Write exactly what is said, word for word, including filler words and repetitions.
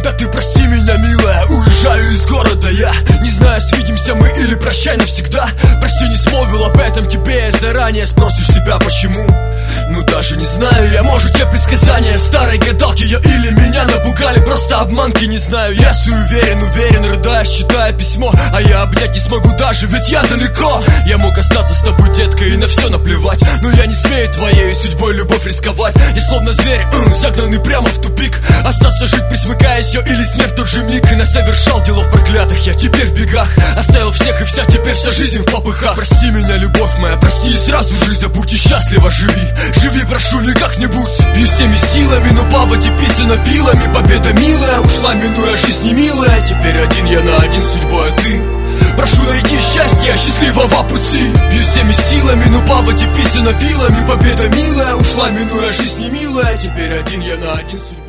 Да ты прости меня, милая, уезжаю из города я. Не знаю, свидимся мы или прощай навсегда. Прости, не смолвил об этом тебе заранее. Спросишь себя, почему? Ну даже не знаю я, может те предсказания старой гадалки я или меня напугали, просто обманки, не знаю. Я суеверен, уверен, рыдая, читая письмо, а я обнять не смогу даже, ведь я далеко. Я мог остаться с тобой, детка, и на все наплевать, но я не смею твоей судьбой любовь рисковать. Я словно зверь, э, загнанный прямо в тупик. Остаться жить, присмыкаясь все, или смерть тот же миг. И насовершал делов проклятых, я теперь в бегах. Оставил всех и вся, теперь вся жизнь в попыхах. Прости меня, любовь моя, прости и сразу жизнь забудь. И счастливо живи, живи, прошу, не как-нибудь. Бью всеми силами, но по воде писано вилами. Победа милая ушла, минуя жизнь немилая. Теперь один я на один с судьбой, а ты? Прошу, найди счастье счастливого пути. Бью всеми силами, но по воде писано вилами. Победа милая ушла, минуя жизнь немилая. Теперь один я на один с судьбой.